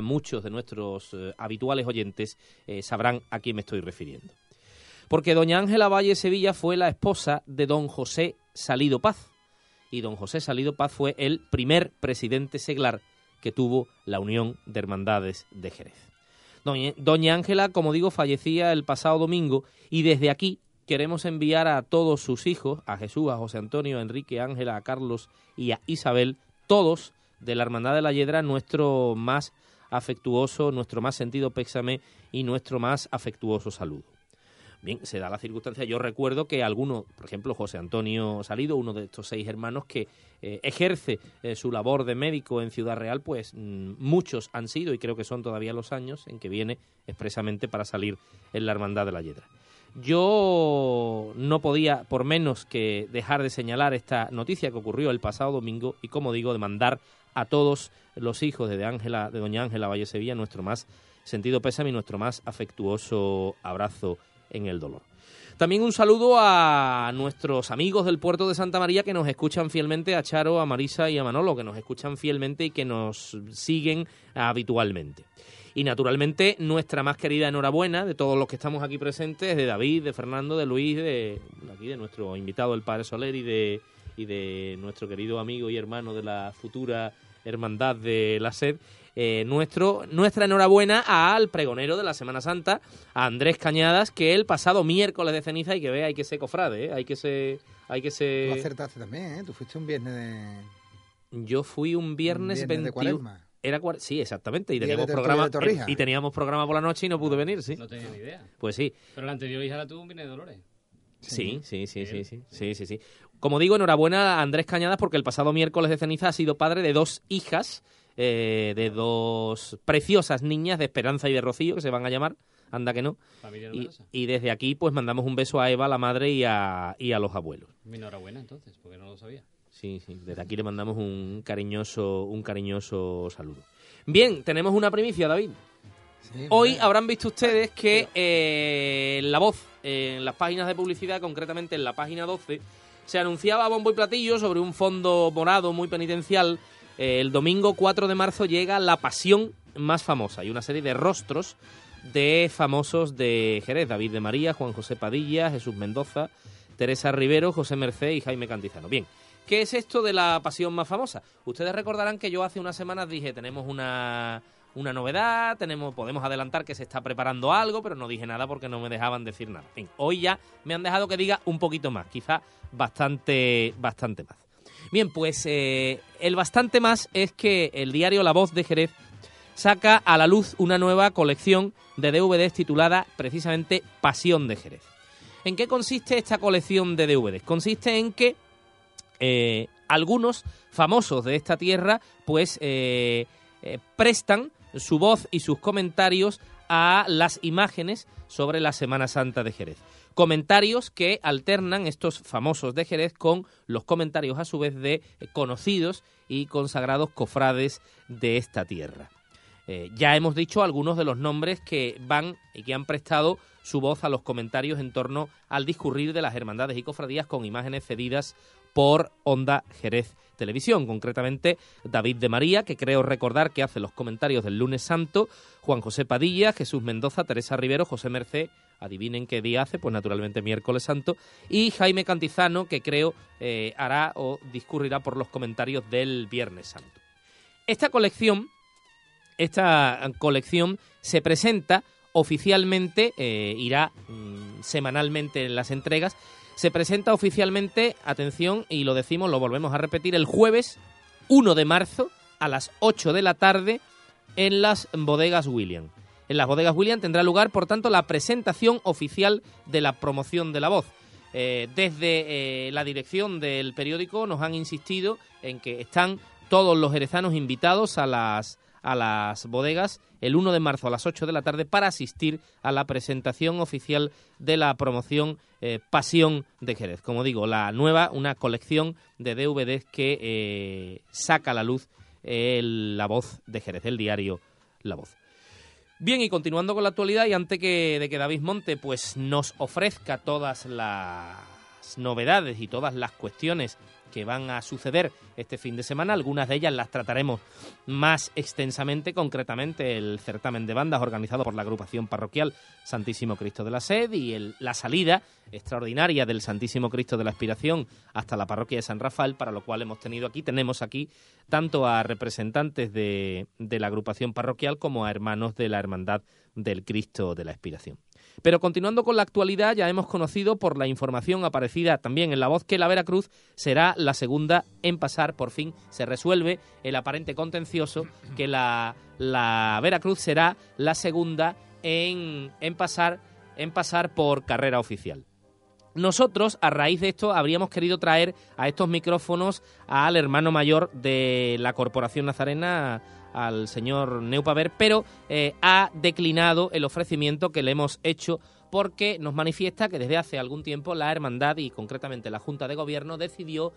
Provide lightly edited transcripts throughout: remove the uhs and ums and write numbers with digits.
muchos de nuestros habituales oyentes sabrán a quién me estoy refiriendo. Porque doña Ángela Valle Sevilla fue la esposa de don José Salido Paz. Y don José Salido Paz fue el primer presidente seglar que tuvo la Unión de Hermandades de Jerez. Doña Ángela, como digo, fallecía el pasado domingo y desde aquí queremos enviar a todos sus hijos, a Jesús, a José Antonio, a Enrique, a Ángela, a Carlos y a Isabel, todos de la Hermandad de la Yedra, nuestro más afectuoso, nuestro más sentido pésame y nuestro más afectuoso saludo. Bien, se da la circunstancia, yo recuerdo que algunos, por ejemplo, José Antonio Salido, uno de estos 6 hermanos que ejerce su labor de médico en Ciudad Real, pues muchos han sido, y creo que son todavía los años, en que viene expresamente para salir en la Hermandad de la Yedra. Yo no podía, por menos que dejar de señalar esta noticia que ocurrió el pasado domingo, y como digo, de mandar a todos los hijos de doña Ángela Valle Sevilla nuestro más sentido pésame y nuestro más afectuoso abrazo en el dolor. También un saludo a nuestros amigos del puerto de Santa María que nos escuchan fielmente, a Charo, a Marisa y a Manolo, que nos escuchan fielmente y que nos siguen habitualmente. Y naturalmente nuestra más querida enhorabuena de todos los que estamos aquí presentes, de David, de Fernando, de Luis, de nuestro invitado el Padre Soler y de nuestro querido amigo y hermano de la futura Hermandad de la Sed. Nuestra enhorabuena al pregonero de la Semana Santa, a Andrés Cañadas, que el pasado miércoles de ceniza, hay que ser cofrade, hay que ser... Tú acertaste también, tú fuiste un viernes de... Yo fui un viernes 21... de Cuaresma. Sí, exactamente, y teníamos programa por la noche y no pude venir, sí. No tenía ni idea. Pues sí. Pero la anterior hija la tuvo un viernes de Dolores. Sí. Como digo, enhorabuena a Andrés Cañadas porque el pasado miércoles de ceniza ha sido padre de 2 hijas, de 2 preciosas niñas de Esperanza y de Rocío, que se van a llamar, anda que no. Familia numerosa. Y desde aquí pues mandamos un beso a Eva, la madre, y a los abuelos. Mi enhorabuena entonces, porque no lo sabía. Sí, desde aquí le mandamos un cariñoso saludo. Bien, tenemos una primicia, David. Sí, Hoy habrán visto ustedes que La Voz, en las páginas de publicidad, concretamente en la página 12, se anunciaba a bombo y platillo sobre un fondo morado muy penitencial. El domingo 4 de marzo llega La Pasión más famosa y una serie de rostros de famosos de Jerez: David de María, Juan José Padilla, Jesús Mendoza, Teresa Rivero, José Merced y Jaime Cantizano. Bien, ¿qué es esto de La Pasión más famosa? Ustedes recordarán que yo hace unas semanas dije, tenemos una novedad, podemos adelantar que se está preparando algo, pero no dije nada porque no me dejaban decir nada. En fin, hoy ya me han dejado que diga un poquito más, quizá bastante más. Bien, pues el bastante más es que el diario La Voz de Jerez saca a la luz una nueva colección de DVDs titulada precisamente Pasión de Jerez. ¿En qué consiste esta colección de DVDs? Consiste en que algunos famosos de esta tierra pues prestan su voz y sus comentarios a las imágenes sobre la Semana Santa de Jerez. Comentarios que alternan estos famosos de Jerez con los comentarios a su vez de conocidos y consagrados cofrades de esta tierra. Ya hemos dicho algunos de los nombres que van y que han prestado su voz a los comentarios en torno al discurrir de las hermandades y cofradías con imágenes cedidas por Onda Jerez Televisión, concretamente David de María, que creo recordar que hace los comentarios del Lunes Santo, Juan José Padilla, Jesús Mendoza, Teresa Rivero, José Merced, adivinen qué día hace, pues naturalmente Miércoles Santo, y Jaime Cantizano, que creo hará o discurrirá por los comentarios del Viernes Santo. Esta colección se presenta oficialmente, irá semanalmente en las entregas. Se presenta oficialmente, atención, y lo decimos, lo volvemos a repetir, el jueves 1 de marzo a las 8 de la tarde en las bodegas William. En las bodegas William tendrá lugar, por tanto, la presentación oficial de la promoción de La Voz. Desde la dirección del periódico nos han insistido en que están todos los jerezanos invitados a las bodegas el 1 de marzo a las 8 de la tarde para asistir a la presentación oficial de la promoción Pasión de Jerez. Como digo, una colección de DVDs que saca a la luz La Voz de Jerez, el diario La Voz. Bien, y continuando con la actualidad, y antes de que David Monte pues nos ofrezca todas las las novedades y todas las cuestiones que van a suceder este fin de semana. Algunas de ellas las trataremos más extensamente, concretamente el certamen de bandas organizado por la agrupación parroquial Santísimo Cristo de la Sed y la salida extraordinaria del Santísimo Cristo de la Aspiración hasta la parroquia de San Rafael, para lo cual tenemos aquí tanto a representantes de la agrupación parroquial como a hermanos de la Hermandad del Cristo de la Aspiración. Pero continuando con la actualidad, ya hemos conocido por la información aparecida también en La Voz que la Veracruz será la segunda en pasar. Por fin se resuelve el aparente contencioso, que la Veracruz será la segunda en pasar por carrera oficial. Nosotros, a raíz de esto, habríamos querido traer a estos micrófonos al hermano mayor de la Corporación Nazarena, al señor Neupaver, pero ha declinado el ofrecimiento que le hemos hecho porque nos manifiesta que desde hace algún tiempo la hermandad y concretamente la Junta de Gobierno decidió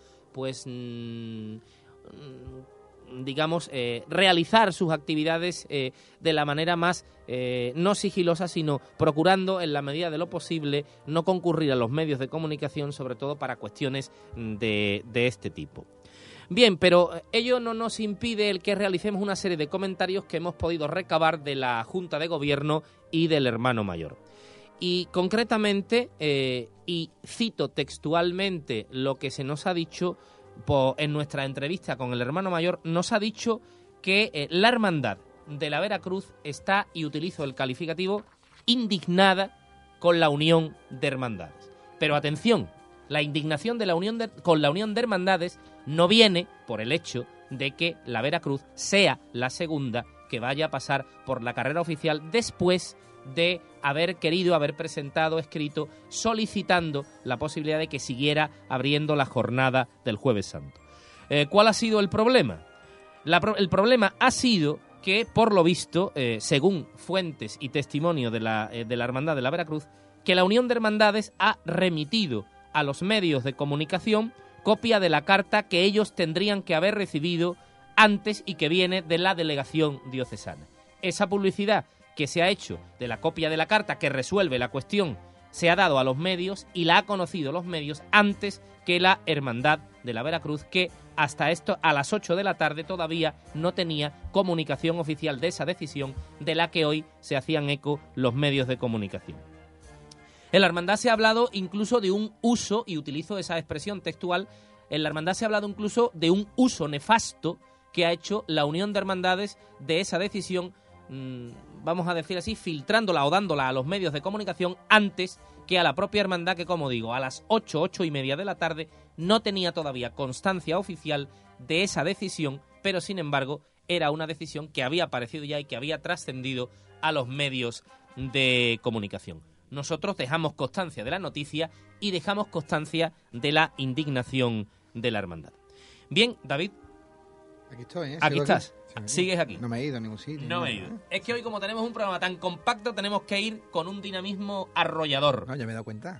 realizar sus actividades de la manera más no sigilosa, sino procurando en la medida de lo posible no concurrir a los medios de comunicación, sobre todo para cuestiones de este tipo. Bien, pero ello no nos impide el que realicemos una serie de comentarios que hemos podido recabar de la Junta de Gobierno y del hermano mayor. Y concretamente, y cito textualmente lo que se nos ha dicho en nuestra entrevista con el hermano mayor, nos ha dicho que la hermandad de la Veracruz está, y utilizo el calificativo, indignada con la unión de hermandades. Pero atención, la indignación de la con la unión de hermandades no viene por el hecho de que la Veracruz sea la segunda que vaya a pasar por la carrera oficial después de haber presentado escrito solicitando la posibilidad de que siguiera abriendo la jornada del Jueves Santo. ¿Cuál ha sido el problema? El problema ha sido que, por lo visto, según fuentes y testimonio de la Hermandad de la Veracruz, que la Unión de Hermandades ha remitido a los medios de comunicación copia de la carta que ellos tendrían que haber recibido antes y que viene de la delegación diocesana. Esa publicidad que se ha hecho de la copia de la carta que resuelve la cuestión se ha dado a los medios y la ha conocido los medios antes que la Hermandad de la Veracruz, que hasta a las 8 de la tarde todavía no tenía comunicación oficial de esa decisión de la que hoy se hacían eco los medios de comunicación. En la hermandad se ha hablado incluso de un uso, y utilizo esa expresión textual, en la hermandad se ha hablado incluso de un uso nefasto que ha hecho la Unión de Hermandades de esa decisión, vamos a decir así, filtrándola o dándola a los medios de comunicación antes que a la propia hermandad, que, como digo, a las 8:30 de la tarde no tenía todavía constancia oficial de esa decisión, pero sin embargo era una decisión que había aparecido ya y que había trascendido a los medios de comunicación. Nosotros dejamos constancia de la noticia y dejamos constancia de la indignación de la hermandad. Bien, David. Aquí estoy, ¿eh? Aquí estás. Aquí. Sigues aquí. No me he ido a ningún sitio. No me he ido. Es que hoy, como tenemos un programa tan compacto, tenemos que ir con un dinamismo arrollador. No, ya me he dado cuenta.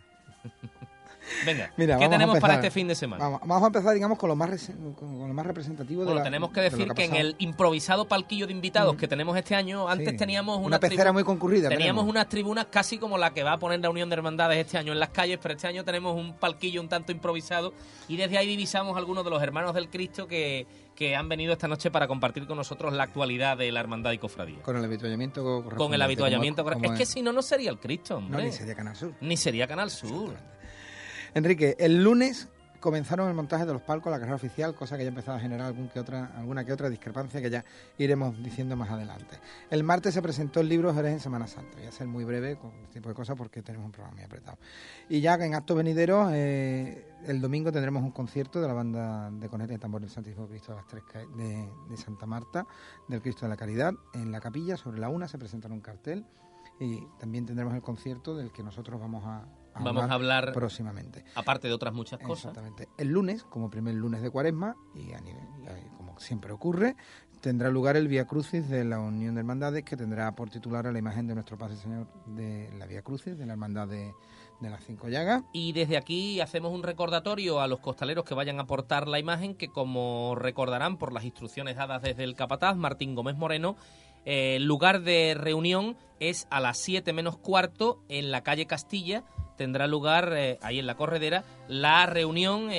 Venga, mira, ¿qué tenemos para empezar. este fin de semana? Vamos a empezar, digamos, con lo más representativo de tenemos que decir que en el improvisado palquillo de invitados que tenemos este año, antes teníamos una pecera muy concurrida. Teníamos unas tribunas casi como la que va a poner la Unión de Hermandades este año en las calles, pero este año tenemos un palquillo un tanto improvisado y desde ahí divisamos a algunos de los hermanos del Cristo que han venido esta noche para compartir con nosotros la actualidad de la hermandad y cofradía. Con el habituallamiento correspondiente. Con el habituallamiento correspondiente. Es que si no, no sería el Cristo, hombre. No, ni sería Canal Sur. Ni sería Canal Sur. Enrique, el lunes comenzaron el montaje de los palcos, la carrera oficial, cosa que ya empezaba a generar alguna que otra discrepancia que ya iremos diciendo más adelante. El martes se presentó el libro Jerez en Semana Santa. Voy a ser muy breve con este tipo de cosas porque tenemos un programa muy apretado. Y ya en actos venideros, el domingo tendremos un concierto de la banda de cornetas y tambor del Santísimo Cristo de las Tres de Santa Marta, del Cristo de la Caridad. En la capilla, sobre la 1, se presentará un cartel y también tendremos el concierto del que nosotros vamos a hablar próximamente. Aparte de otras muchas cosas. Exactamente. El lunes, como primer lunes de Cuaresma, y como siempre ocurre, tendrá lugar el Vía Crucis de la Unión de Hermandades, que tendrá por titular a la imagen de nuestro Padre Señor de la Vía Crucis, de la Hermandad de las Cinco Llagas. Y desde aquí hacemos un recordatorio a los costaleros que vayan a portar la imagen, que como recordarán por las instrucciones dadas desde el capataz, Martín Gómez Moreno, el lugar de reunión es a las 7 menos cuarto en la calle Castilla, tendrá lugar ahí en la corredera la reunión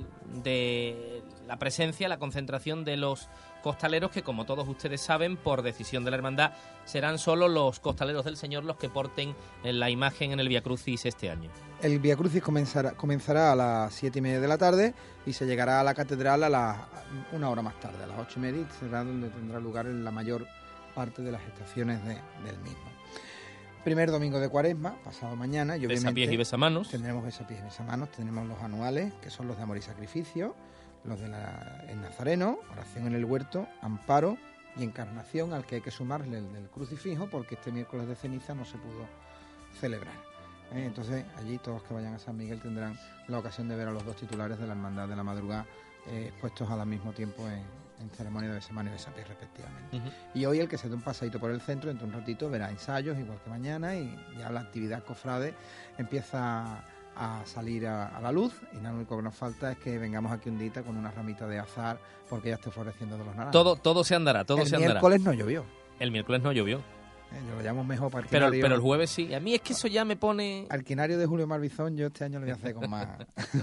de la presencia, la concentración de los costaleros, que como todos ustedes saben, por decisión de la hermandad, serán solo los costaleros del Señor los que porten la imagen en el Vía Crucis este año. El Vía Crucis comenzará a las 7:30 de la tarde y se llegará a la catedral una hora más tarde, a las 8:30, y será donde tendrá lugar la mayor parte de las estaciones del mismo. Primer domingo de Cuaresma, pasado mañana, y obviamente besapiés y besamanos. Tendremos besapiés y besamanos, tendremos los anuales, que son los de amor y sacrificio, los de el Nazareno, oración en el huerto, amparo y encarnación, al que hay que sumarle el del crucifijo, porque este miércoles de ceniza no se pudo celebrar. Entonces, allí todos que vayan a San Miguel tendrán la ocasión de ver a los dos titulares de la Hermandad de la Madrugada expuestos al mismo tiempo en ceremonia de besamano y besapiés respectivamente. Y hoy el que se dé un paseíto por el centro, dentro de un ratito verá ensayos igual que mañana, y ya la actividad cofrade empieza a salir a la luz, y lo único que nos falta es que vengamos aquí un día con una ramita de azahar, porque ya esté floreciendo de los naranjos. Todo se andará, todo se andará. El miércoles no llovió. El miércoles no llovió. Yo lo llamo mejor para pero el jueves sí. A mí es que eso ya me pone... Alquinario de Julio Marbizón, yo este año lo voy a hacer con más...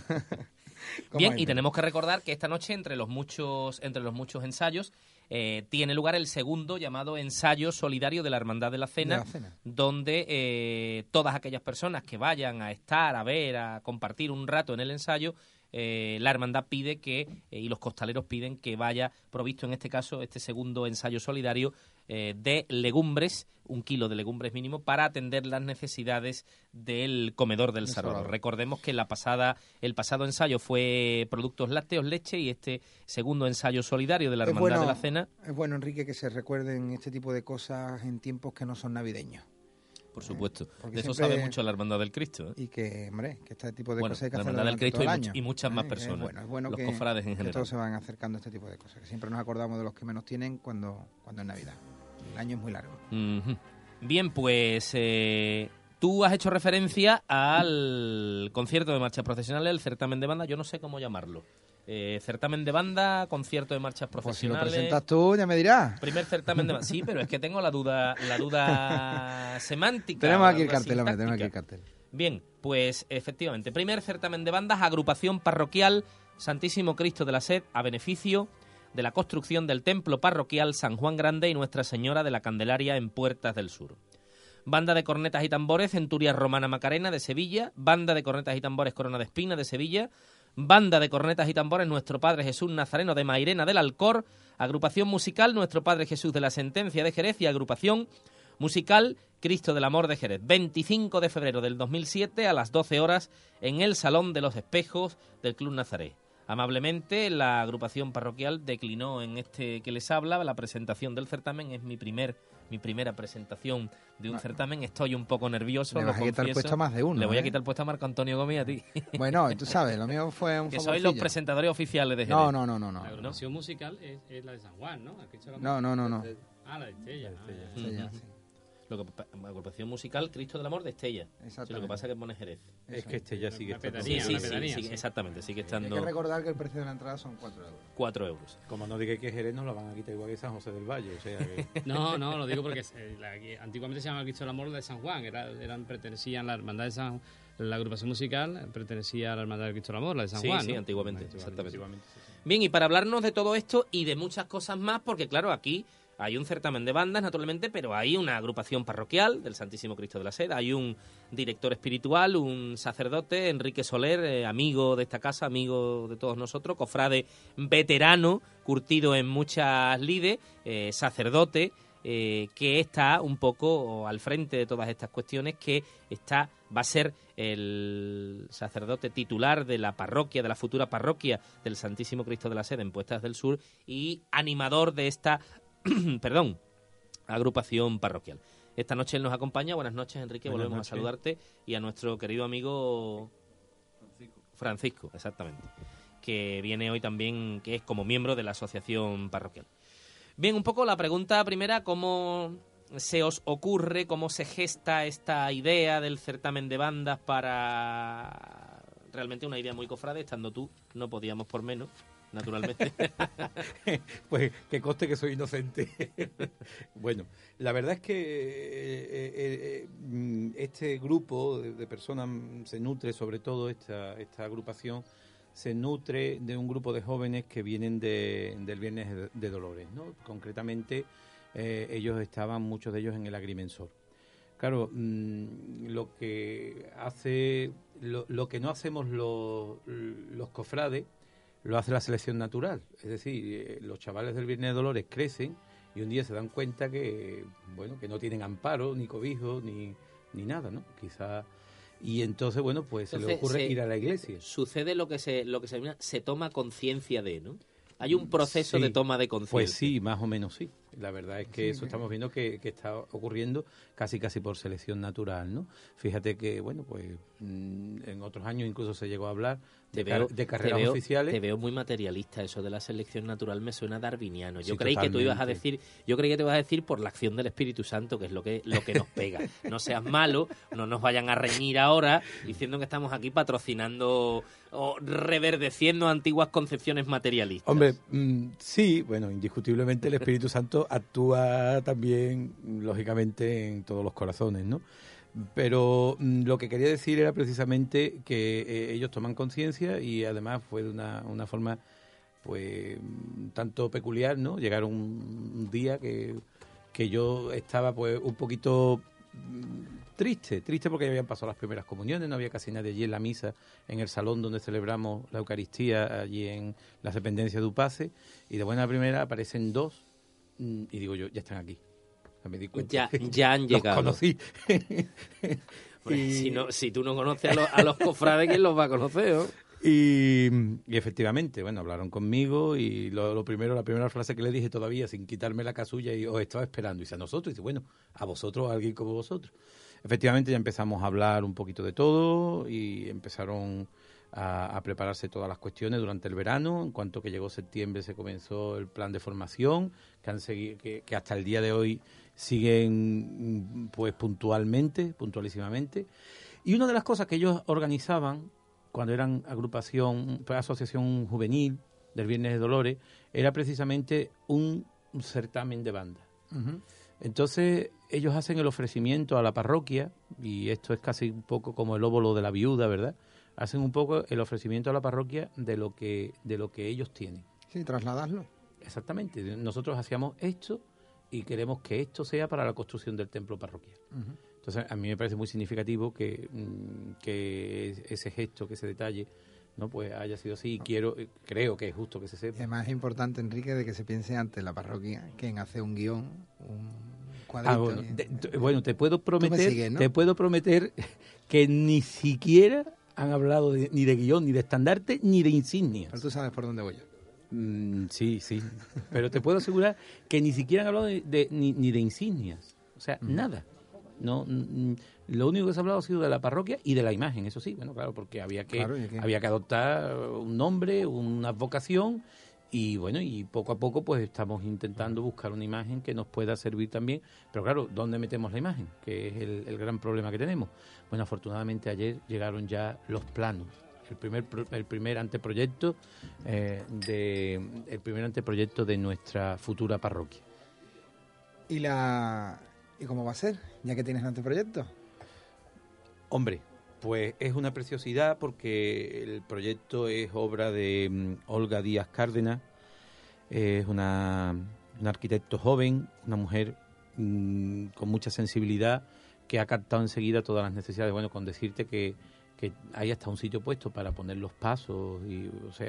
Bien, y tenemos que recordar que esta noche, entre los muchos ensayos, tiene lugar el segundo llamado ensayo solidario de la Hermandad de la Cena, donde todas aquellas personas que vayan a estar, a ver, a compartir un rato en el ensayo, la hermandad pide y los costaleros piden que vaya provisto, en este caso, este segundo ensayo solidario, de legumbres, 1 kilo de legumbres mínimo, para atender las necesidades del comedor del Salvador. Recordemos que el pasado ensayo fue productos lácteos, leche, y este segundo ensayo solidario de la Hermandad de la Cena. Es bueno, Enrique, que se recuerden este tipo de cosas en tiempos que no son navideños. Por supuesto. De eso sabe mucho la Hermandad del Cristo. Y que, hombre, que este tipo de cosas hay que hacerlo la Hermandad del Cristo y muchas más personas. Es bueno los cofrades en general. Que todos se van acercando a este tipo de cosas. Que siempre nos acordamos de los que menos tienen cuando es Navidad. El año es muy largo. Bien, pues tú has hecho referencia al concierto de marchas profesionales, el certamen de banda, yo no sé cómo llamarlo. Certamen de banda, concierto de marchas profesionales. Pues si lo presentas tú, ya me dirás. Primer certamen de banda. Sí, pero es que tengo la duda semántica. Tenemos aquí el cartel, hombre, tenemos aquí el cartel. Bien, pues efectivamente, primer certamen de bandas, agrupación parroquial Santísimo Cristo de la Sed, a beneficio de la construcción del templo parroquial San Juan Grande y Nuestra Señora de la Candelaria en Puertas del Sur. Banda de cornetas y tambores Centurias Romana Macarena de Sevilla, banda de cornetas y tambores Corona de Espina de Sevilla, banda de cornetas y tambores Nuestro Padre Jesús Nazareno de Mairena del Alcor, agrupación musical Nuestro Padre Jesús de la Sentencia de Jerez y agrupación musical Cristo del Amor de Jerez. 25 de febrero del 2007 a las 12 horas en el Salón de los Espejos del Club Nazaret. Amablemente, la agrupación parroquial declinó en este que les habla la presentación del certamen. Es mi primera presentación de un certamen. Estoy un poco nervioso, le vas a quitar el puesto a más de uno. Le voy a quitar el puesto a Marco Antonio Gómez y a ti. Bueno, tú sabes, lo mío fue un que sois los presentadores oficiales de Jerez. No. La agrupación musical es la de San Juan, ¿no? No. Ah, la de Estella. Sí. La agrupación musical Cristo del Amor de Estella. Exactamente. Lo que pasa es que pone Jerez. Es que Estella sigue estando... Sí, exactamente, sigue estando... Hay que recordar que el precio de la entrada son 4 euros. 4 euros. Como no diga que Jerez, nos la van a quitar igual que San José del Valle, o sea que... No, lo digo porque antiguamente se llamaba Cristo del Amor de San Juan, pertenecían la hermandad de San... La agrupación musical pertenecía a la hermandad de Cristo del Amor, la de San Juan, ¿no? Sí, antiguamente, exactamente. Sí. Bien, y para hablarnos de todo esto y de muchas cosas más, porque claro, aquí hay un certamen de bandas, naturalmente, pero hay una agrupación parroquial del Santísimo Cristo de la Sed, hay un director espiritual, un sacerdote, Enrique Soler, amigo de esta casa, amigo de todos nosotros, cofrade veterano, curtido en muchas lides, sacerdote, que está un poco al frente de todas estas cuestiones, que va a ser el sacerdote titular de la parroquia, de la futura parroquia del Santísimo Cristo de la Sed en Puertas del Sur y animador de esta agrupación parroquial. Esta noche él nos acompaña. Buenas noches, Enrique. Volvemos a saludarte. Y a nuestro querido amigo Francisco, exactamente, que viene hoy también, que es como miembro de la asociación parroquial. Bien, un poco la pregunta primera, ¿cómo se os ocurre, cómo se gesta esta idea del certamen de bandas para realmente una idea muy cofrade? Estando tú, no podíamos por menos, naturalmente. Pues que conste que soy inocente. Bueno, la verdad es que este grupo de personas se nutre, sobre todo esta agrupación, se nutre de un grupo de jóvenes que vienen del Viernes de Dolores, ¿no? Concretamente, muchos de ellos en el Agrimensor. Claro, lo que no hacemos los cofrades, lo hace la selección natural. Es decir, los chavales del Viernes de Dolores crecen y un día se dan cuenta que no tienen amparo, ni cobijo, ni nada, ¿no? Quizá. Y entonces, pues se les ocurre ir a la iglesia. Sucede lo que se toma conciencia de, ¿no? Hay un proceso de toma de conciencia. Pues sí, más o menos sí. La verdad es que estamos viendo que está ocurriendo casi por selección natural, ¿no? Fíjate que, en otros años incluso se llegó a hablar de carreras oficiales. Te veo muy materialista. Eso de la selección natural me suena darwiniano. Yo Sí, creí que tú ibas a totalmente. decir por la acción del Espíritu Santo, que es lo que nos pega. No seas malo, no nos vayan a reñir ahora diciendo que estamos aquí patrocinando o reverdeciendo antiguas concepciones materialistas. Hombre, sí, indiscutiblemente el Espíritu Santo actúa también, lógicamente, en todos los corazones, ¿no? Pero lo que quería decir era precisamente que ellos toman conciencia y además fue de una forma, tanto peculiar, ¿no? Llegaron un día que yo estaba, un poquito triste porque ya habían pasado las primeras comuniones, no había casi nadie allí en la misa, en el salón donde celebramos la Eucaristía, allí en las dependencias de UPACE, y de buena primera aparecen dos, y digo yo, ya están aquí. O sea, me di cuenta Ya han llegado. Los conocí. Si tú no conoces a los cofrades, ¿quién los va a conocer? ¿No? Y efectivamente, hablaron conmigo y la primera frase que le dije todavía, sin quitarme la casulla, y os estaba esperando. Y dice, a nosotros, y dice, a vosotros, a alguien como vosotros. Efectivamente, ya empezamos a hablar un poquito de todo y empezaron a prepararse todas las cuestiones durante el verano. En cuanto que llegó septiembre se comenzó el plan de formación, que hasta el día de hoy siguen puntualísimamente. Y una de las cosas que ellos organizaban cuando eran asociación juvenil del Viernes de Dolores, era precisamente un certamen de banda. Uh-huh. Entonces, ellos hacen el ofrecimiento a la parroquia, y esto es casi un poco como el óvulo de la viuda, ¿verdad? Hacen un poco el ofrecimiento a la parroquia de lo que ellos tienen. Sí, trasladarlo. Exactamente. Nosotros hacíamos esto y queremos que esto sea para la construcción del templo parroquial. Uh-huh. Entonces, a mí me parece muy significativo que ese gesto, que ese detalle, ¿no? Haya sido así, y creo que es justo que se sepa. Es más importante, Enrique, de que se piense antes la parroquia que en hacer un guión, un cuadrito. Te puedo prometer, sigues, ¿no? Te puedo prometer que ni siquiera han hablado ni de guión, ni de estandarte, ni de insignias. Pero tú sabes por dónde voy yo. Sí, pero te puedo asegurar que ni siquiera han hablado ni de insignias, o sea, nada. No, lo único que se ha hablado ha sido de la parroquia y de la imagen, eso sí, claro, porque había que adoptar un nombre, una vocación, y poco a poco estamos intentando buscar una imagen que nos pueda servir también, pero claro, ¿dónde metemos la imagen? Que es el gran problema que tenemos. Afortunadamente ayer llegaron ya los planos, el primer anteproyecto de nuestra futura parroquia. ¿Y cómo va a ser, ya que tienes el anteproyecto? Hombre, pues es una preciosidad porque el proyecto es obra de Olga Díaz Cárdenas. Es una arquitecto joven, una mujer con mucha sensibilidad, que ha captado enseguida todas las necesidades. Con decirte que hay hasta un sitio puesto para poner los pasos, y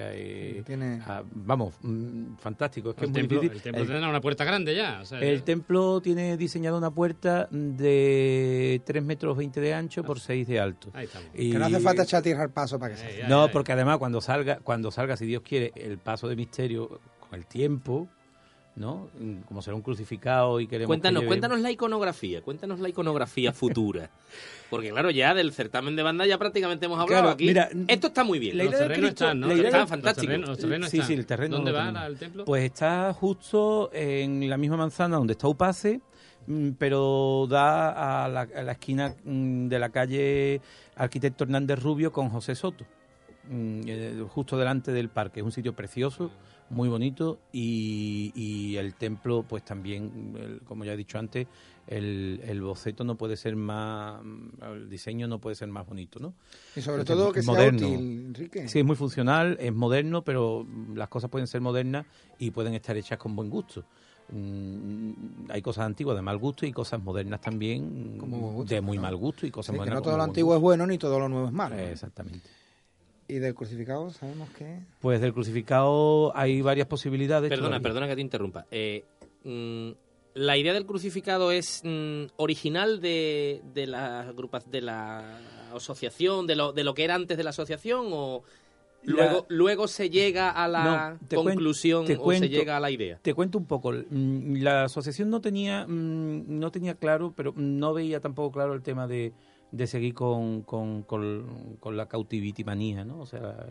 fantástico. Es que el es muy templo, difícil. El templo tendrá una puerta grande ya. El templo tiene diseñada una puerta de 3,20 metros de ancho por 6 de alto. Ahí estamos. Que no hace falta echar tierra al paso para que se haga. No, porque además cuando salga, si Dios quiere, el paso de misterio con el tiempo, ¿no? Como será un crucificado y queremos... Cuéntanos la iconografía futura. Porque claro, ya del certamen de banda ya prácticamente hemos hablado. Claro, aquí. Mira, esto está muy bien. Los terrenos están, ¿no? Están fantásticos. Los terrenos sí, están. sí, el terreno. ¿Dónde va el templo? Pues está justo en la misma manzana donde está UPACE, pero da a la esquina de la calle Arquitecto Hernández Rubio con José Soto. justo delante del parque. Es un sitio precioso, muy bonito, y el templo, pues también, como ya he dicho antes, el boceto no puede ser más, el diseño no puede ser más bonito, ¿no? Y sobre todo que sea moderno. útil, Enrique. Sí, es muy funcional, es moderno, pero las cosas pueden ser modernas y pueden estar hechas con buen gusto. Hay cosas antiguas de mal gusto y cosas modernas también de muy mal gusto y cosas Sí, que modernas no todo lo con buen antiguo gusto. es bueno ni todo lo nuevo es malo. Exactamente. ¿Y del crucificado sabemos qué? Pues del crucificado hay varias posibilidades. Perdona que te interrumpa. ¿La idea del crucificado es original de la asociación, de lo que era antes de la asociación, o luego se llega a la conclusión se llega a la idea? Te cuento un poco. La asociación no tenía claro, pero no veía tampoco claro el tema de seguir con la cautivimanía, ¿no? O sea,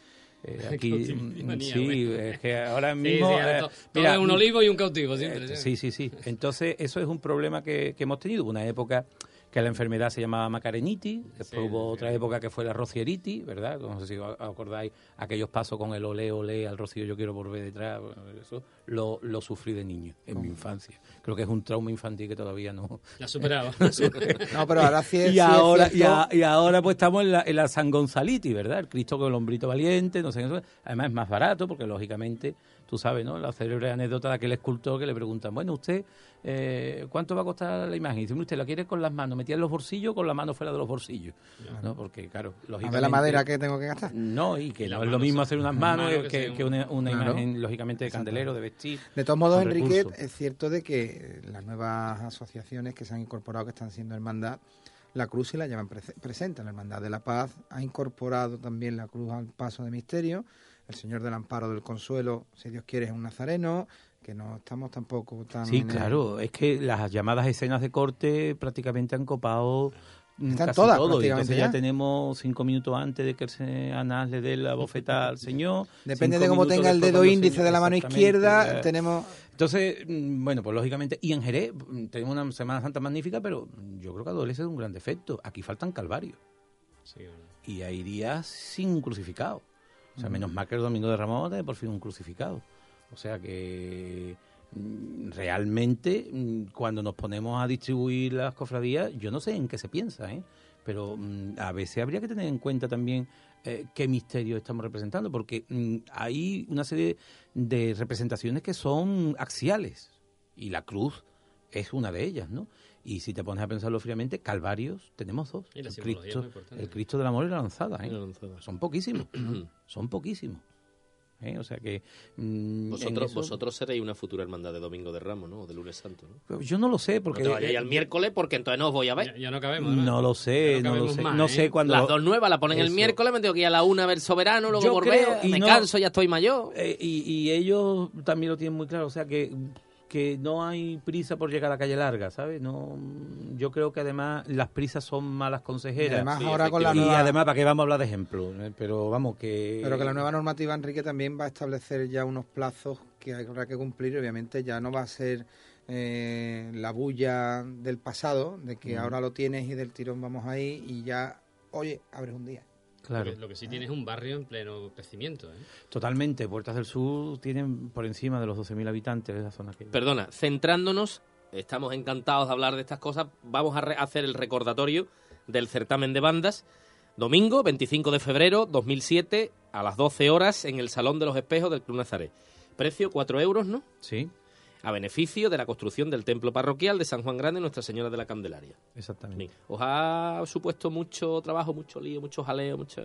aquí sí, es que ahora mismo todo es un olivo y un cautivo siempre. Sí. Entonces eso es un problema que hemos tenido. Una época que la enfermedad se llamaba macarenitis, después hubo otra época que fue la rocieritis, ¿verdad? No sé si os acordáis aquellos pasos con el olé, al rocío yo quiero volver detrás. Eso lo sufrí de niño, en mi infancia. Creo que es un trauma infantil que todavía no... La superaba. No, pero ahora sí es y ahora pues estamos en la San Gonzalitis, ¿verdad? El Cristo con el hombrito valiente, no sé qué. Además es más barato porque, lógicamente, tú sabes, ¿no? La célebre anécdota de aquel escultor que le preguntan, bueno, usted, ¿cuánto va a costar la imagen? Y dice, ¿usted la quiere con las manos metida en los bolsillos o con la mano fuera de los bolsillos? ¿No? Porque, claro, lógicamente... ¿A ver la madera que tengo que gastar? No, y que no es lo mismo hacer unas manos que una imagen, lógicamente, de candelero, de vestir. De todos modos, Enrique, es cierto de que las nuevas asociaciones que se han incorporado, que están siendo hermandad, la cruz sí la llevan presente. La Hermandad de la Paz ha incorporado también la cruz al paso de misterio. El Señor del Amparo del Consuelo, si Dios quiere, es un nazareno, que no estamos tampoco tan... Sí, claro, es que las llamadas escenas de corte prácticamente han copado están casi todas, todo, y entonces ya ya tenemos 5 minutos antes de que el Anás le dé la bofetada al Señor. Depende de cómo tenga el dedo índice de la mano izquierda, tenemos... Entonces, bueno, pues lógicamente, y en Jerez tenemos una Semana Santa magnífica, pero yo creo que adolece de un gran defecto. Aquí faltan calvarios. Sí, bueno. Y hay días sin crucificado. O sea, menos mal que el Domingo de Ramos tiene por fin un crucificado. O sea que realmente cuando nos ponemos a distribuir las cofradías, yo no sé en qué se piensa, pero a veces habría que tener en cuenta también qué misterio estamos representando, porque hay una serie de representaciones que son axiales y la cruz es una de ellas, ¿no? Y si te pones a pensarlo fríamente, calvarios tenemos dos. El Cristo del Amor y la Lanzada, Son poquísimos. Son poquísimos. O sea que... Vosotros seréis una futura hermandad de Domingo de Ramos, ¿no? O de Lunes Santo, ¿no? Yo no lo sé, porque... No te vayáis al miércoles, porque entonces no os voy a ver. Ya no cabemos, No lo sé, no sé cuándo... Las dos nuevas la ponen el miércoles, me tengo que ir a la una a ver Soberano, luego volver, me canso, ya estoy mayor. Y ellos también lo tienen muy claro, o sea que no hay prisa por llegar a Calle Larga, ¿sabes? No, yo creo que además las prisas son malas consejeras. Y además ahora con la nueva... Y además, ¿para qué vamos a hablar de ejemplo? Pero vamos, que... Pero que la nueva normativa, Enrique, también va a establecer ya unos plazos que habrá que cumplir, y obviamente ya no va a ser la bulla del pasado, de que ahora lo tienes y del tirón vamos ahí y ya, oye, abres un día. Claro. Lo que sí tiene es un barrio en pleno crecimiento. Totalmente. Puertas del Sur tienen por encima de los 12.000 habitantes de la zona que... Perdona, centrándonos, estamos encantados de hablar de estas cosas, vamos a hacer el recordatorio del certamen de bandas. Domingo, 25 de febrero 2007, a las 12 horas, en el Salón de los Espejos del Club Nazaret. Precio 4 euros, ¿no? Sí. A beneficio de la construcción del templo parroquial de San Juan Grande y Nuestra Señora de la Candelaria. Exactamente. ¿Os ha supuesto mucho trabajo, mucho lío, mucho jaleo, mucho...?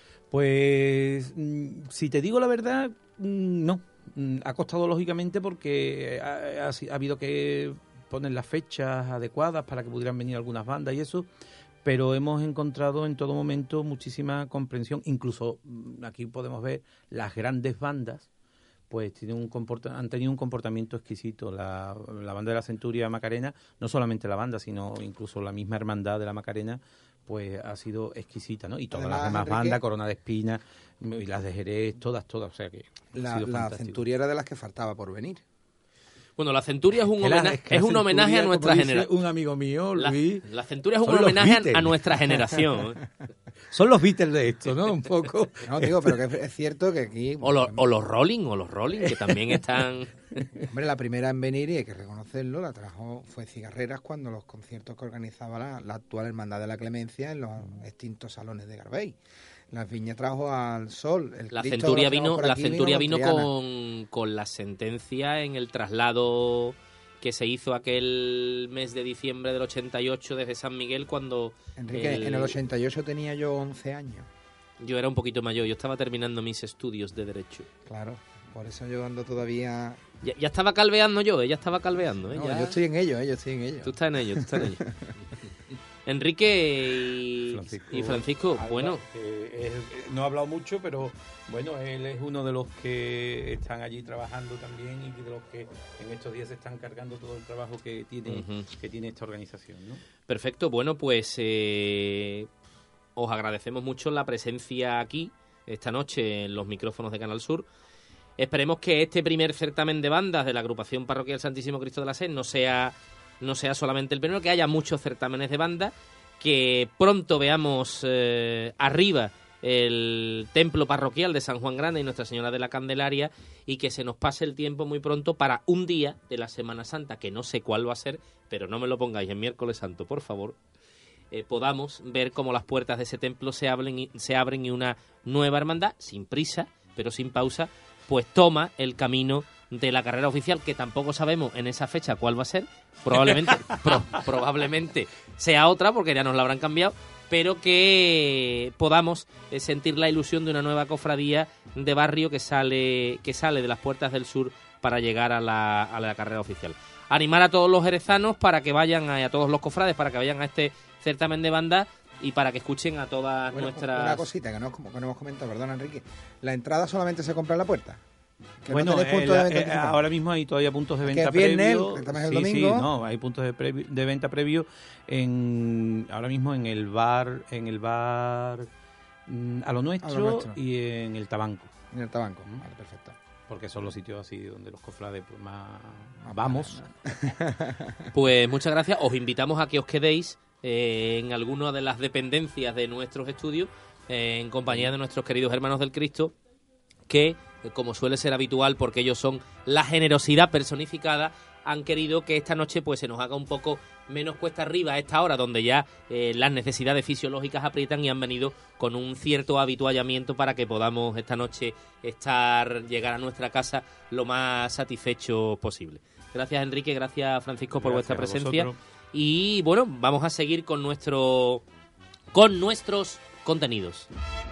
Pues, si te digo la verdad, no. Ha costado lógicamente porque ha habido que poner las fechas adecuadas para que pudieran venir algunas bandas y eso, pero hemos encontrado en todo momento muchísima comprensión. Incluso aquí podemos ver las grandes bandas, pues han tenido un comportamiento exquisito. La banda de la Centuria Macarena, no solamente la banda, sino incluso la misma hermandad de la Macarena, pues ha sido exquisita, ¿no? Y todas las demás bandas, Corona de Espinas y las de Jerez, todas, o sea que la Centuria era de las que faltaba por venir. Bueno, la centuria es un un homenaje a nuestra generación. Un amigo mío, Luis. La centuria es un homenaje a nuestra generación. Son los Beatles de esto, ¿no? Un poco. No, digo, pero que es cierto que aquí... O los Rolling, que también están... Hombre, la primera en venir, y hay que reconocerlo, fue Cigarreras cuando los conciertos que organizaba la actual Hermandad de la Clemencia en los extintos salones de Garbey. Las Viñas trajo al Sol. La Centuria vino con la sentencia en el traslado que se hizo aquel mes de diciembre del 88 desde San Miguel cuando... Enrique, en el 88 tenía yo 11 años. Yo era un poquito mayor, yo estaba terminando mis estudios de Derecho. Claro, por eso yo ando todavía... Ya estaba calveando yo, ella estaba calveando. No, yo estoy en ello, yo estoy en ello. Tú estás en ello. Enrique y Francisco, bueno... no ha hablado mucho, pero bueno, él es uno de los que están allí trabajando también y de los que en estos días se están cargando todo el trabajo que tiene esta organización, ¿no? Perfecto, bueno, pues os agradecemos mucho la presencia aquí esta noche en los micrófonos de Canal Sur. Esperemos que este primer certamen de bandas de la agrupación parroquial Santísimo Cristo de la Sed no sea solamente el primero, que haya muchos certámenes de banda, que pronto veamos arriba el templo parroquial de San Juan Grande y Nuestra Señora de la Candelaria, y que se nos pase el tiempo muy pronto para un día de la Semana Santa, que no sé cuál va a ser, pero no me lo pongáis en Miércoles Santo, por favor, podamos ver cómo las puertas de ese templo se abren y una nueva hermandad, sin prisa, pero sin pausa, pues toma el camino de la carrera oficial, que tampoco sabemos en esa fecha cuál va a ser, probablemente sea otra, porque ya nos la habrán cambiado, pero que podamos sentir la ilusión de una nueva cofradía de barrio que sale de las puertas del sur para llegar a la carrera oficial. Animar a todos los jerezanos para que vayan, a todos los cofrades, para que vayan a este certamen de banda y para que escuchen a todas nuestras... Una cosita que no hemos comentado, perdón, Enrique. ¿La entrada solamente se compra en la puerta? Bueno, ahora mismo hay todavía puntos de venta previo. El domingo. Sí, no, hay puntos de venta previo ahora mismo en el bar a lo nuestro y en el Tabanco. En el Tabanco, vale, perfecto. Porque son los sitios así donde los cofrades pues, más vamos. Pues muchas gracias. Os invitamos a que os quedéis en alguna de las dependencias de nuestros estudios en compañía de nuestros queridos hermanos del Cristo, que, como suele ser habitual, porque ellos son la generosidad personificada, han querido que esta noche pues se nos haga un poco menos cuesta arriba a esta hora, donde ya las necesidades fisiológicas aprietan, y han venido con un cierto habituallamiento para que podamos esta noche llegar a nuestra casa lo más satisfechos posible. Gracias, Enrique, gracias, Francisco, por vuestra presencia. Y bueno, vamos a seguir con nuestros contenidos.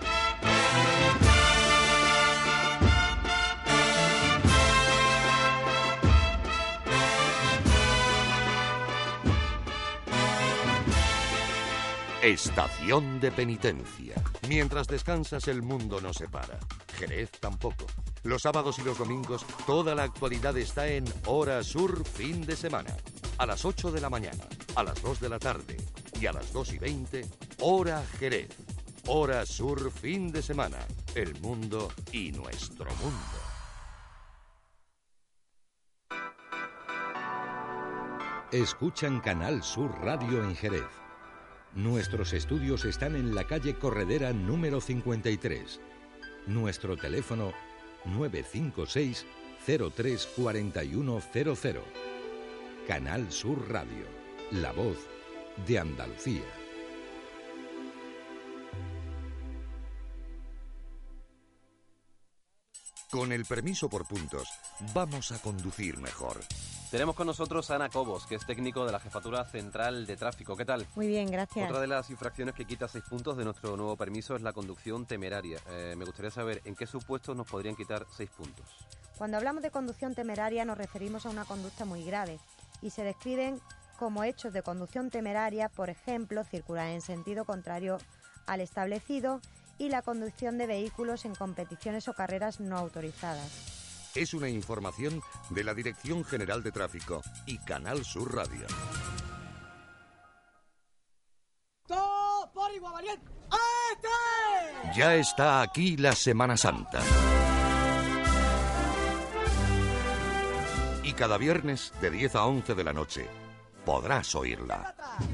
Estación de penitencia. Mientras descansas, el mundo no se para. Jerez tampoco. Los sábados y los domingos, toda la actualidad está en Hora Sur Fin de Semana. A las 8 de la mañana, a las 2 de la tarde y a las 2:20, Hora Jerez. Hora Sur Fin de Semana. El mundo y nuestro mundo. Escuchan Canal Sur Radio en Jerez. Nuestros estudios están en la calle Corredera número 53. Nuestro teléfono 956 03 4100. Canal Sur Radio, la voz de Andalucía. Con el permiso por puntos, vamos a conducir mejor. Tenemos con nosotros a Ana Cobos, que es técnico de la Jefatura Central de Tráfico. ¿Qué tal? Muy bien, gracias. Otra de las infracciones que quita 6 puntos de nuestro nuevo permiso es la conducción temeraria. Me gustaría saber en qué supuestos nos podrían quitar 6 puntos. Cuando hablamos de conducción temeraria nos referimos a una conducta muy grave y se describen como hechos de conducción temeraria, por ejemplo, circular en sentido contrario al establecido y la conducción de vehículos en competiciones o carreras no autorizadas. Es una información de la Dirección General de Tráfico y Canal Sur Radio. ¡Todo por igual, valiente! Ya está aquí la Semana Santa. Y cada viernes de 10 a 11 de la noche podrás oírla.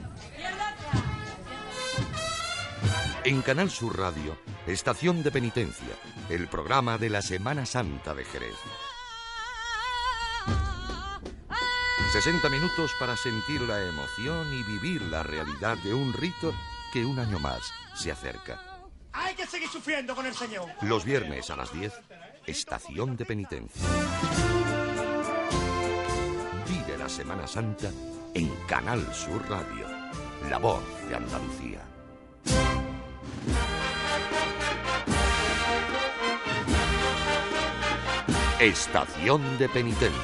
En Canal Sur Radio, Estación de Penitencia, el programa de la Semana Santa de Jerez. 60 minutos para sentir la emoción y vivir la realidad de un rito que un año más se acerca. Hay que seguir sufriendo con el Señor. Los viernes a las 10, Estación de Penitencia. Vive la Semana Santa en Canal Sur Radio, la voz de Andalucía. Estación de Penitencia.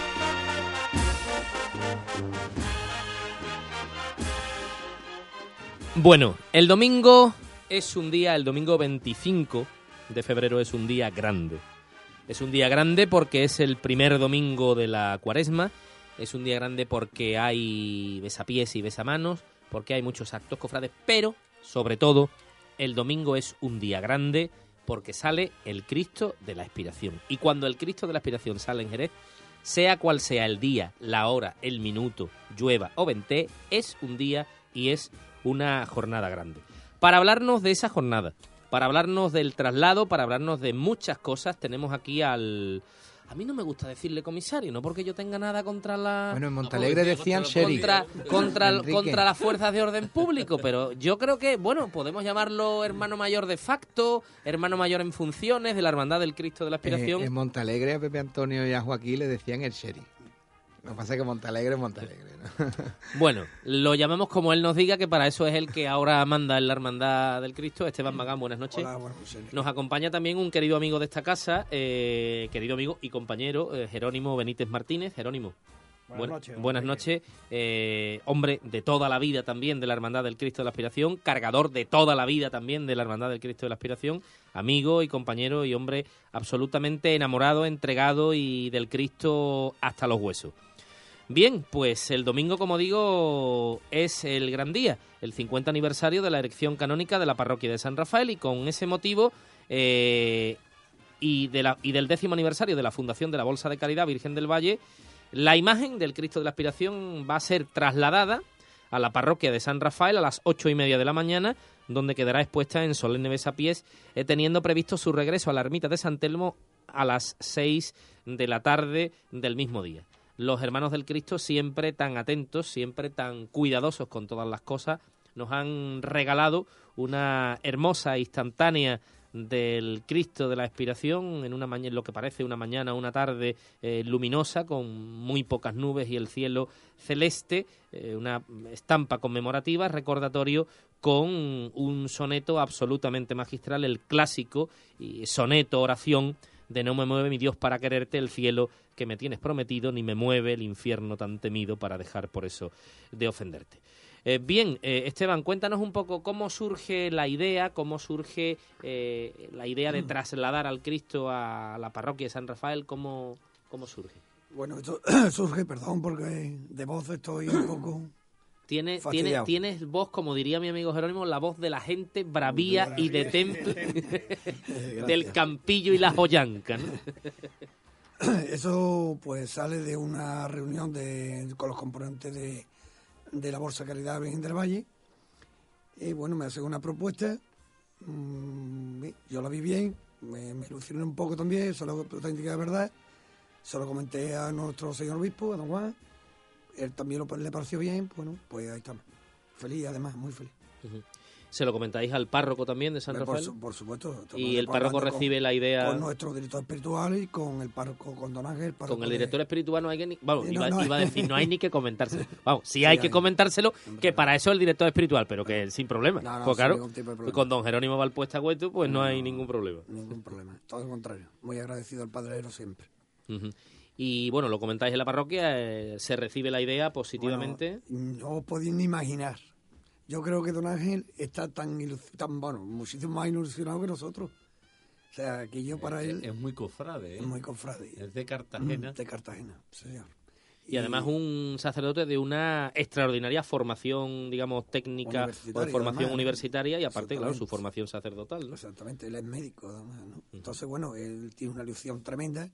Bueno, el domingo el domingo 25 de febrero es un día grande. Es un día grande porque es el primer domingo de la Cuaresma, es un día grande porque hay besapiés y besamanos, porque hay muchos actos cofrades, pero, sobre todo, el domingo es un día grande porque sale el Cristo de la Expiración. Y cuando el Cristo de la Expiración sale en Jerez, sea cual sea el día, la hora, el minuto, llueva o ventee, es un día y es una jornada grande. Para hablarnos de esa jornada, para hablarnos del traslado, para hablarnos de muchas cosas, tenemos aquí al... A mí no me gusta decirle comisario, no porque yo tenga nada contra la... Bueno, en Montalegre decían sheriff. Contra las fuerzas de orden público, pero yo creo que, bueno, podemos llamarlo hermano mayor de facto, hermano mayor en funciones de la Hermandad del Cristo de la Expiración. En Montalegre a Pepe Antonio y a Joaquín le decían el sheriff. Lo que pasa es que Montalegre es Montalegre, ¿no? Bueno, lo llamamos como él nos diga, que para eso es el que ahora manda en la Hermandad del Cristo. Esteban Magán, buenas noches. Hola, buenas noches. Nos acompaña también un querido amigo de esta casa, querido amigo y compañero, Jerónimo Benítez Martínez. Jerónimo, buenas noches. Hombre de toda la vida también de la Hermandad del Cristo de la Expiración, cargador de toda la vida también de la Hermandad del Cristo de la Expiración, amigo y compañero y hombre absolutamente enamorado, entregado y del Cristo hasta los huesos. Bien, pues el domingo, como digo, es el gran día, el 50 aniversario de la erección canónica de la parroquia de San Rafael, y con ese motivo y del 10º aniversario de la fundación de la Bolsa de Caridad Virgen del Valle, la imagen del Cristo de la Expiración va a ser trasladada a la parroquia de San Rafael a las 8:30 de la mañana, donde quedará expuesta en solemne besapiés, teniendo previsto su regreso a la ermita de San Telmo a las 6 de la tarde del mismo día. Los hermanos del Cristo, siempre tan atentos, siempre tan cuidadosos con todas las cosas, nos han regalado una hermosa instantánea del Cristo de la Expiración en lo que parece una mañana, una tarde luminosa, con muy pocas nubes y el cielo celeste, una estampa conmemorativa, recordatorio, con un soneto absolutamente magistral, el clásico soneto oración de no me mueve mi Dios para quererte el cielo que me tienes prometido, ni me mueve el infierno tan temido para dejar por eso de ofenderte. Bien, Esteban, cuéntanos un poco cómo surge la idea, de trasladar al Cristo a la parroquia de San Rafael, cómo surge. Bueno, esto surge, perdón, porque de voz estoy un poco... Tienes voz, como diría mi amigo Jerónimo, la voz de la gente bravía y de temple del Campillo y la Joyanca, ¿no? Eso pues sale de una reunión con los componentes de la Bolsa de Caridad Virgen del Valle. Y bueno, me hacen una propuesta, yo la vi bien, me ilusioné un poco también, eso es la auténtica verdad. Se lo comenté a nuestro señor obispo, a don Juan. Él también le pareció bien, bueno, pues ahí estamos. Feliz, además, muy feliz. Uh-huh. ¿Se lo comentáis al párroco también de San Rafael? Por supuesto. ¿Y el párroco recibe la idea? Con nuestro director espiritual y con el párroco, con don Ángel. Con el director espiritual no hay que iba a decir, no hay ni que comentárselo. Vamos, sí hay que comentárselo, que para eso es el director espiritual, pero que sin problema. Pues claro, con don Jerónimo Valpuesta Güeto, pues no hay ningún problema. Ningún problema, todo lo contrario. Muy agradecido al padrero siempre. Uh-huh. Y bueno, lo comentáis en la parroquia, se recibe la idea positivamente. Bueno, no os podéis ni imaginar. Yo creo que don Ángel está muchísimo más ilusionado que nosotros. O sea, que yo para él... Es muy cofrade, ¿eh? Es muy cofrade. Es de Cartagena. De Cartagena, señor. Y además un sacerdote de una extraordinaria formación, digamos, técnica o de formación además, universitaria, y aparte, claro, su formación sacerdotal, ¿no? Exactamente, él es médico, además, ¿no? Entonces, bueno, él tiene una ilusión tremenda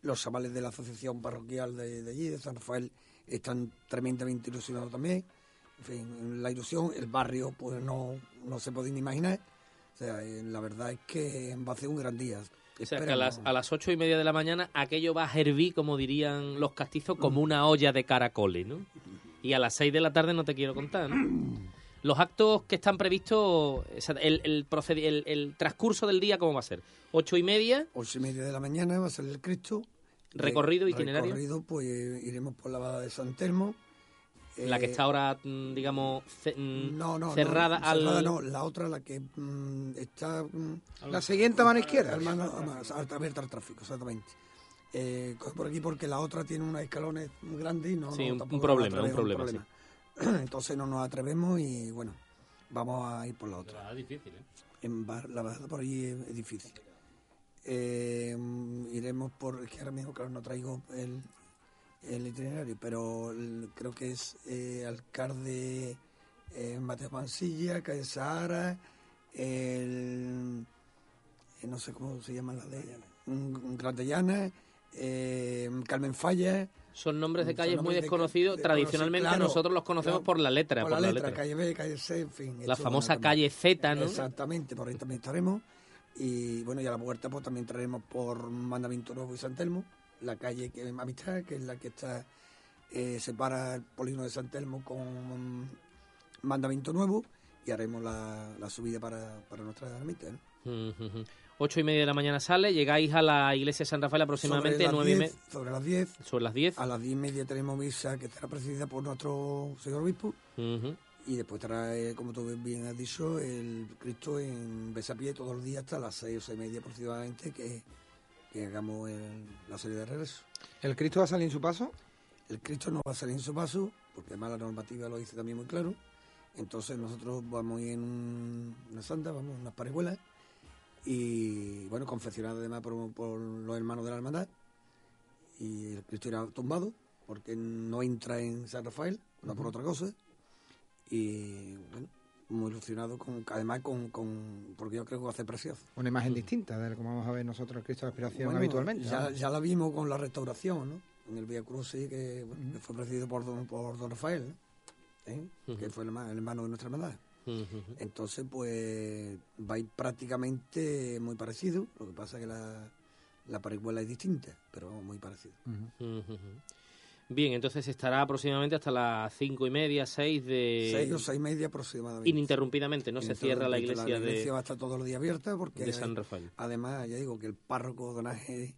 Los chavales de la asociación parroquial de allí, de San Rafael, están tremendamente ilusionados también. En fin, la ilusión, el barrio, pues no se puede ni imaginar. O sea, la verdad es que va a ser un gran día. O sea, que a las 8:30 de la mañana aquello va a hervir, como dirían los castizos, como una olla de caracoles, ¿no? Y a las 6 de la tarde no te quiero contar, ¿no? Los actos que están previstos, o sea, el transcurso del día, ¿cómo va a ser? 8:30. 8:30 de la mañana va a ser el Cristo. ¿Recorrido, itinerario? Recorrido, pues iremos por la Abada de San Telmo. La que está ahora, digamos, cerrada cerrada no, la otra, la que está... la siguiente a mano izquierda. Abierta al tráfico, exactamente. Coge por aquí porque la otra tiene unos escalones muy grandes y no... Sí, no, un problema. Sí. Entonces no nos atrevemos y, bueno, vamos a ir por la otra. La bajada es difícil, La bajada por ahí es difícil. Iremos por... Es que ahora mismo, claro, no traigo el itinerario, pero creo que es Alcalde Mateo Mansilla, calle Sahara, no sé cómo se llama la de Grandellana, Carmen Falla. Son nombres de calles muy desconocidos. Tradicionalmente claro, nosotros los conocemos por la letra. Por la letra, calle B, calle C, en fin. La famosa calle Z, ¿no? Exactamente, por ahí también estaremos. Y bueno, y a la puerta pues también traeremos por Mandamiento Nuevo y San Telmo, la calle que es Amistad, que es la que está separa el polígono de San Telmo con Mandamiento Nuevo, y haremos la subida para nuestra ermita, ¿no? 8:30 de la mañana sale, llegáis a la iglesia de San Rafael aproximadamente 9:30. Sobre las 10. Sobre las 10. A las 10:30 tenemos misa que estará presidida por nuestro señor obispo. Y después estará, como tú bien has dicho, el Cristo en besapié todos los días hasta las 6 o 6:30 aproximadamente, que hagamos la salida de regreso. ¿El Cristo va a salir en su paso? El Cristo no va a salir en su paso, porque además la normativa lo dice también muy claro. Entonces nosotros vamos a ir en una santa, vamos en unas parihuelas, y bueno, confeccionado además por los hermanos de la hermandad, y el Cristo irá tumbado, porque no entra en San Rafael, no por otra cosa. Y bueno, muy ilusionado porque yo creo que va a ser precioso. Una imagen distinta de cómo vamos a ver nosotros el Cristo de Aspiración habitualmente. Ya la vimos con la restauración, ¿no? En el Vía Crucis, que fue presidido por don Rafael, ¿no? Que fue el hermano de nuestra hermandad. Entonces, pues va a ir prácticamente muy parecido. Lo que pasa es que la parihuela es distinta, pero muy parecido. Bien, entonces estará aproximadamente hasta las 5:30, 6 de... 6 o 6:30 aproximadamente. Ininterrumpidamente, ¿no? Se cierra la iglesia La iglesia va a estar todos los días abierta porque... De San Rafael. Además, ya digo que el párroco Don Ángel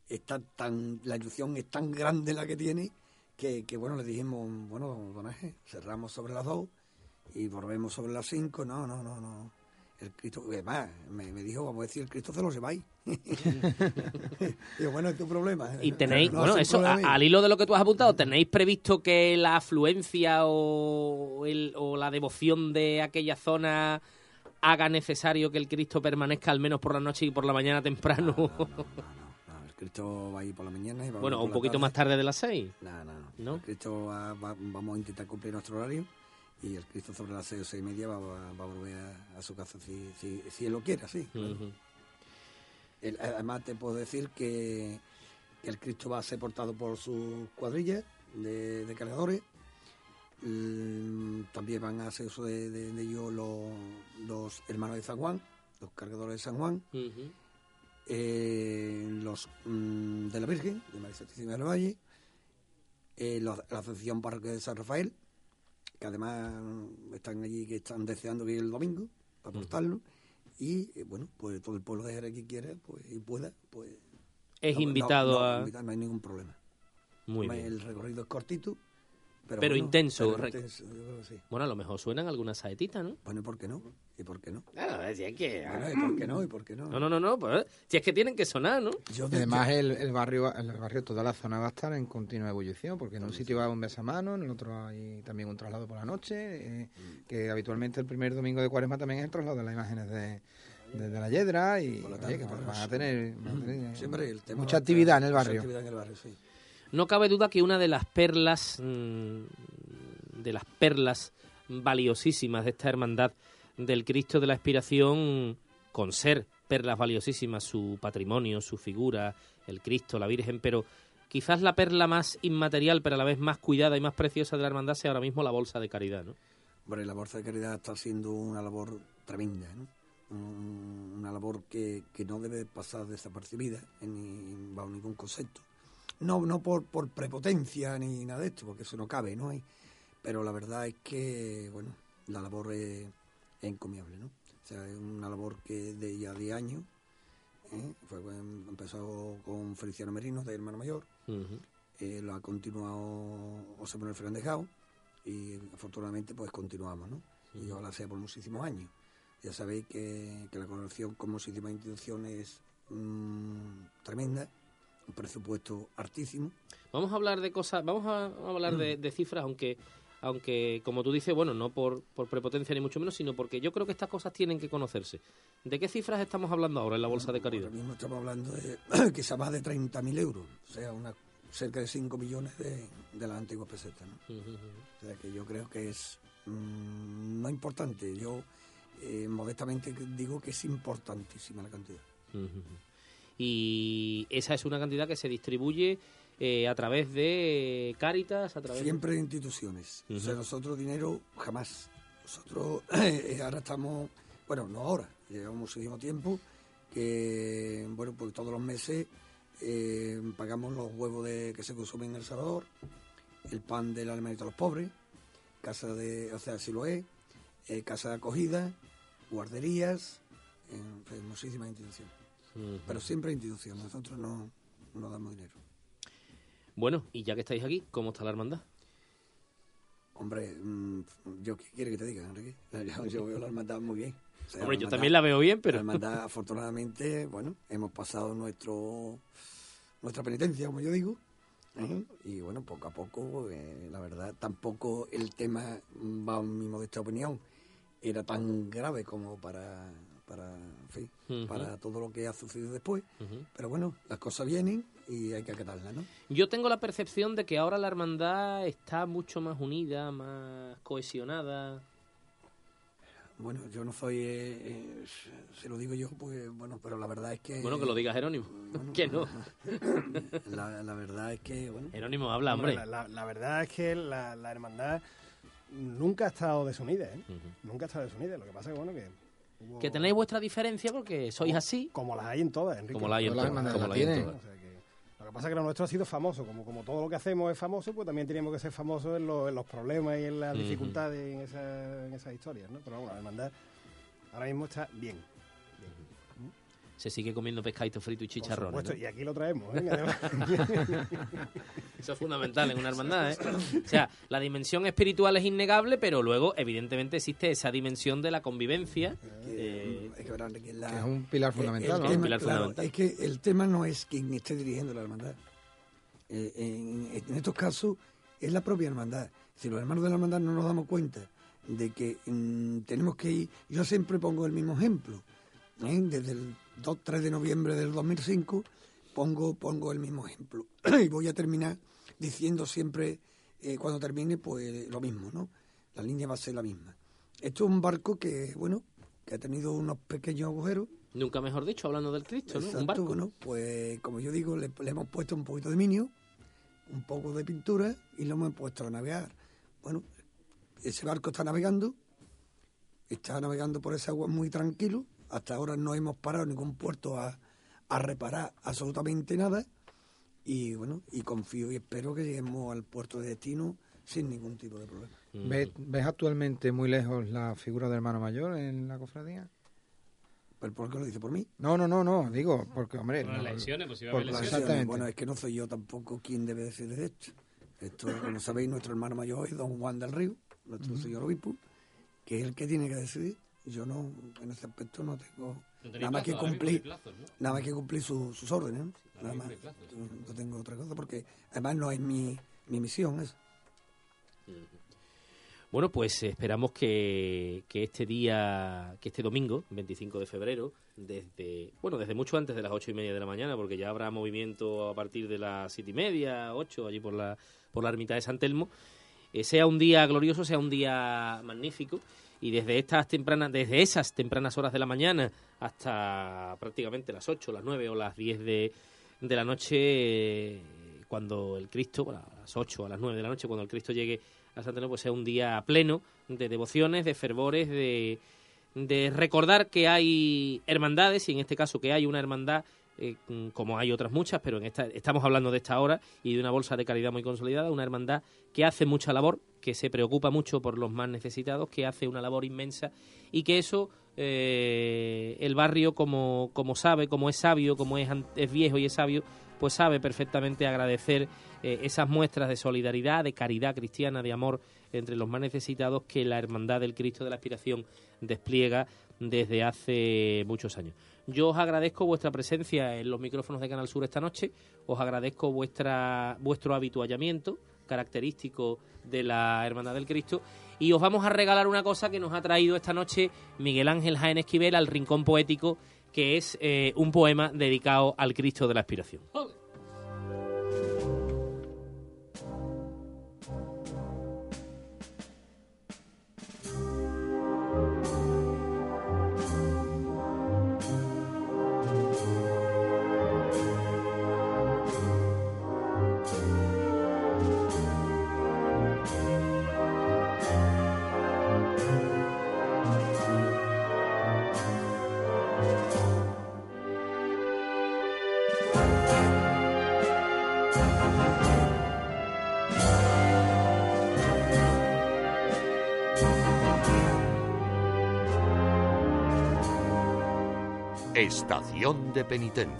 la ilusión es tan grande la que tiene que bueno, le dijimos, bueno, Don Ángel, cerramos sobre las 2 y volvemos sobre las 5. No. El Cristo, además, me dijo, vamos a decir, el Cristo se lo lleváis. Digo, bueno, es tu problema. Y tenéis, bueno, eso, al hilo de lo que tú has apuntado, ¿tenéis previsto que la afluencia o la devoción de aquella zona haga necesario que el Cristo permanezca al menos por la noche y por la mañana temprano? No, el Cristo va a ir por la mañana. Y va bueno, un poquito más tarde de las 6. No. El Cristo vamos a intentar cumplir nuestro horario. Y el Cristo sobre las 6 o 6:30 va a volver a su casa si él lo quiere, sí. Claro. Además te puedo decir que el Cristo va a ser portado por sus cuadrillas de cargadores. También van a hacer uso de ellos los hermanos de San Juan, los cargadores de San Juan, los de la Virgen, de María Santísima del Valle, la Asociación Parroquial de San Rafael, que además están allí, que están deseando que el domingo para portarlo, y bueno, pues todo el pueblo de Jerez que quiera pues, y pueda, pues es invitado no hay ningún problema. Muy bien. El recorrido es cortito, pero bueno, intenso. Yo creo que sí. Bueno, a lo mejor suenan algunas saetitas, ¿no? Bueno, ¿y por qué no? Claro, si es que... Bueno, ¿y por qué no? No, pues si es que tienen que sonar, ¿no? Además, el barrio, toda la zona va a estar en continua ebullición, porque en un sitio va un besamano, en el otro hay también un traslado por la noche, que habitualmente el primer domingo de Cuaresma también es el traslado de las imágenes de la Yedra, y que van a tener siempre el tema mucha actividad en el barrio. Sí. No cabe duda que una de las perlas valiosísimas de esta hermandad del Cristo de la Expiración, con ser perlas valiosísimas su patrimonio, su figura el Cristo, la Virgen, pero quizás la perla más inmaterial, pero a la vez más cuidada y más preciosa de la hermandad sea ahora mismo la bolsa de caridad, ¿no? Bueno, la bolsa de caridad está siendo una labor tremenda, ¿no? Una labor que no debe pasar desapercibida bajo ningún concepto. No por prepotencia ni nada de esto, porque eso no cabe, ¿no? Pero la verdad es que, bueno, la labor es encomiable, ¿no? O sea, es una labor que de ya 10 años, empezó con Feliciano Merino, de hermano mayor, lo ha continuado José Manuel Fernández Gao, y afortunadamente pues continuamos, ¿no? Y ojalá sea por muchísimos años. Ya sabéis que la colaboración con muchísimas instituciones es tremenda, un presupuesto altísimo. Vamos a hablar de cosas, vamos a hablar de cifras, aunque como tú dices, bueno, no por prepotencia ni mucho menos, sino porque yo creo que estas cosas tienen que conocerse. ¿De qué cifras estamos hablando ahora en la bolsa de caridad? Ahora mismo estamos hablando de quizá más de 30.000 euros, o sea, cerca de 5 millones de las antiguas pesetas, ¿no? O sea, que yo creo que es no importante. Yo modestamente digo que es importantísima la cantidad. Y esa es una cantidad que se distribuye a través de Cáritas, siempre de instituciones. O sea, nosotros dinero jamás. Nosotros ahora estamos, bueno, no ahora, llevamos muchísimo tiempo que, bueno, pues todos los meses pagamos los huevos que se consumen en El Salvador, el pan de la Hermanita de los Pobres, Siloé, casa de acogida, guarderías, muchísimas instituciones. Pero siempre instituciones, nosotros no damos dinero. Bueno, y ya que estáis aquí, ¿cómo está la hermandad? Hombre, ¿qué quiere que te diga, Enrique? Yo veo la hermandad muy bien. O sea, hombre, yo también la veo bien, pero... La hermandad, afortunadamente, bueno, hemos pasado nuestra penitencia, como yo digo, y bueno, poco a poco, la verdad, tampoco el tema, bajo mi modesta opinión, era tan grave como para todo lo que ha sucedido después, pero bueno, las cosas vienen y hay que acatarlas, ¿no? Yo tengo la percepción de que ahora la hermandad está mucho más unida, más cohesionada. Bueno, yo no soy, se lo digo yo, pues bueno, pero la verdad es que... Bueno, que lo diga Jerónimo, bueno, que no. La verdad es que, bueno... Jerónimo, habla, hombre. La verdad es que la hermandad nunca ha estado desunida, ¿eh? Nunca ha estado desunida, lo que pasa es que, bueno, que tenéis vuestra diferencia porque sois así. Como las hay en todas, Enrique. Como las hay en todas. O sea, lo que pasa es que lo nuestro ha sido famoso. Como todo lo que hacemos es famoso, pues también tenemos que ser famosos en los problemas y en las dificultades en esas historias, ¿no? Pero bueno, la hermandad ahora mismo está bien. Se sigue comiendo pescadito frito y chicharrones, por supuesto, ¿no? Y aquí lo traemos, ¿eh? Eso es fundamental en una hermandad, ¿eh? O sea, la dimensión espiritual es innegable, pero luego, evidentemente, existe esa dimensión de la convivencia. Que es un pilar fundamental, ¿no? Un pilar fundamental. Es que el tema no es quien esté dirigiendo la hermandad. En estos casos, es la propia hermandad. Si los hermanos de la hermandad no nos damos cuenta de que tenemos que ir... Yo siempre pongo el mismo ejemplo. Desde el 3 de noviembre del 2005 pongo el mismo ejemplo y voy a terminar diciendo siempre cuando termine pues lo mismo, ¿no? La línea va a ser la misma. Esto es un barco que ha tenido unos pequeños agujeros. Nunca mejor dicho, hablando del Cristo, ¿no? Exacto, Un barco. Bueno, pues como yo digo, le hemos puesto un poquito de minio, un poco de pintura y lo hemos puesto a navegar. Bueno, ese barco está navegando por esa agua muy tranquilo. Hasta ahora no hemos parado en ningún puerto a reparar absolutamente nada y bueno, y confío y espero que lleguemos al puerto de destino sin ningún tipo de problema. ¿Ves actualmente muy lejos la figura del hermano mayor en la cofradía? ¿Pero por qué lo dice? ¿Por mí? No, digo, porque, hombre... Por las lesiones, pues si va a haber lesiones. Exactamente. Bueno, es que no soy yo tampoco quien debe decir de esto. Esto, como sabéis, nuestro hermano mayor es don Juan del Río, nuestro señor obispo, que es el que tiene que decidir. Yo no, en ese aspecto no tengo nada más que cumplir sus órdenes, ¿no? Nada más. No tengo otra cosa porque además no es mi misión eso. Bueno, pues esperamos que este domingo, 25 de febrero, desde mucho antes de las 8:30 de la mañana, porque ya habrá movimiento a partir de las 7:30, 8, allí por la ermita de San Telmo, sea un día glorioso, sea un día magnífico. Y desde esas tempranas horas de la mañana hasta prácticamente las 8, las 9 o las 10 de la noche, cuando el Cristo, bueno, a las 8, a las 9 de la noche, cuando el Cristo llegue a Santa Elena, pues sea un día pleno de devociones, de fervores, de recordar que hay hermandades, y en este caso que hay una hermandad, como hay otras muchas, pero estamos hablando de esta hora y de una bolsa de caridad muy consolidada, una hermandad que hace mucha labor, que se preocupa mucho por los más necesitados, que hace una labor inmensa, y que eso el barrio, como sabe, como es sabio, como es viejo y es sabio, pues sabe perfectamente agradecer esas muestras de solidaridad, de caridad cristiana, de amor entre los más necesitados que la Hermandad del Cristo de la Aspiración despliega desde hace muchos años. Yo os agradezco vuestra presencia en los micrófonos de Canal Sur esta noche, os agradezco vuestro habituallamiento característico de la Hermandad del Cristo, y os vamos a regalar una cosa que nos ha traído esta noche Miguel Ángel Jaén Esquivel al Rincón Poético, que es un poema dedicado al Cristo de la Aspiración. Estación de penitencia.